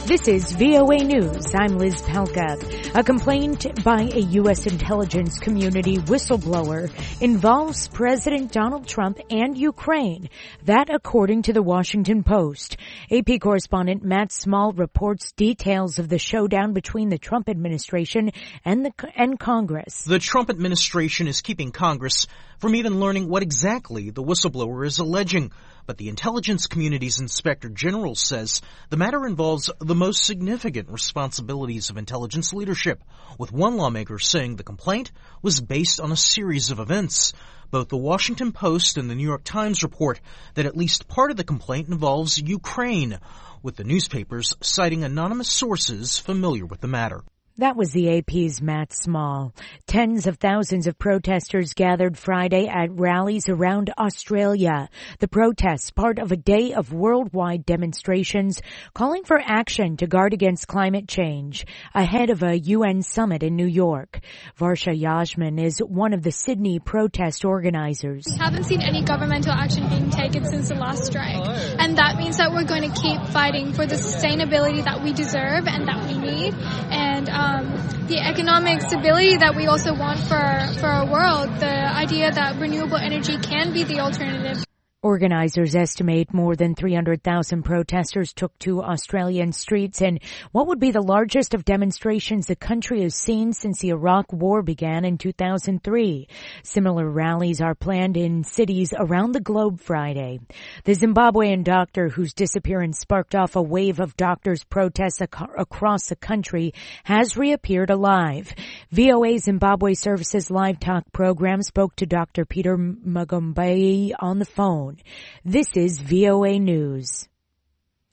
This is VOA News. I'm Liz Pelka. A complaint by a U.S. intelligence community whistleblower involves President Donald Trump and Ukraine. That according to the Washington Post. AP correspondent Matt Small reports details of the showdown between the Trump administration and Congress. The Trump administration is keeping Congress from even learning what exactly the whistleblower is alleging. But the intelligence community's inspector general says the matter involves the most significant responsibilities of intelligence leadership, with one lawmaker saying the complaint was based on a series of events. Both the Washington Post and the New York Times report that at least part of the complaint involves Ukraine, with the newspapers citing anonymous sources familiar with the matter. That was the AP's Matt Small. Tens of thousands of protesters gathered Friday at rallies around Australia. The protests, part of a day of worldwide demonstrations calling for action to guard against climate change ahead of a UN summit in New York. Varsha Yasmin is one of the Sydney protest organizers. We haven't seen any governmental action being taken since the last strike. And that means that we're going to keep fighting for the sustainability that we deserve and that we need. And the economic stability that we also want for our world, the idea that renewable energy can be the alternative. Organizers estimate more than 300,000 protesters took to Australian streets in what would be the largest of demonstrations the country has seen since the Iraq War began in 2003. Similar rallies are planned in cities around the globe Friday. The Zimbabwean doctor whose disappearance sparked off a wave of doctors' protests across the country has reappeared alive. VOA Zimbabwe Services Live Talk program spoke to Dr. Peter Magombe on the phone. This is VOA News.